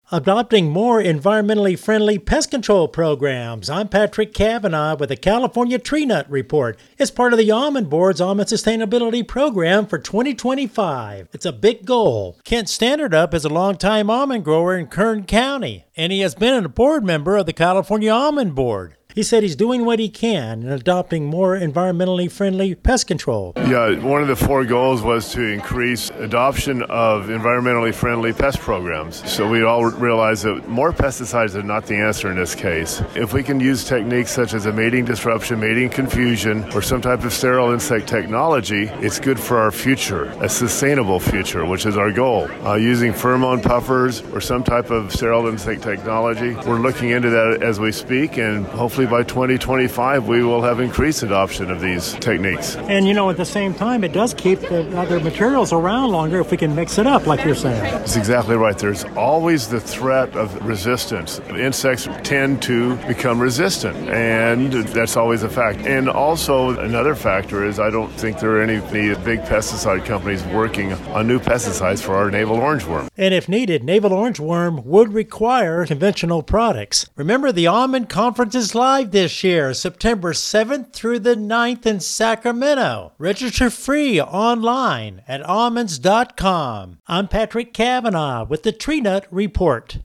Adopting more environmentally friendly pest control programs. I'm Patrick Cavanaugh with the California Tree Nut Report. It's part of the Almond Board's Almond Sustainability Program for 2025. It's a big goal. Kent Standardup is a longtime almond grower in Kern County, and he has been a board member of the California Almond Board. He said he's doing what he can in adopting more environmentally friendly pest control. Yeah, one of the four goals was to increase adoption of environmentally friendly pest programs. So we all realize that more pesticides are not the answer in this case. If we can use techniques such as a mating disruption, mating confusion, or some type of sterile insect technology, it's good for our future, a sustainable future, which is our goal. Using pheromone puffers or some type of sterile insect technology, we're looking into that as we speak, and hopefully by 2025, we will have increased adoption of these techniques. And, at the same time, it does keep the other materials around longer if we can mix it up, like you're saying. That's exactly right. There's always the threat of resistance. Insects tend to become resistant, and that's always a fact. And also, another factor is I don't think there are any big pesticide companies working on new pesticides for our navel orangeworm. And if needed, navel orangeworm would require conventional products. Remember, the Almond Conference is live this year, September 7th through the 9th in Sacramento. Register free online at almonds.com. I'm Patrick Cavanaugh with the Tree Nut Report.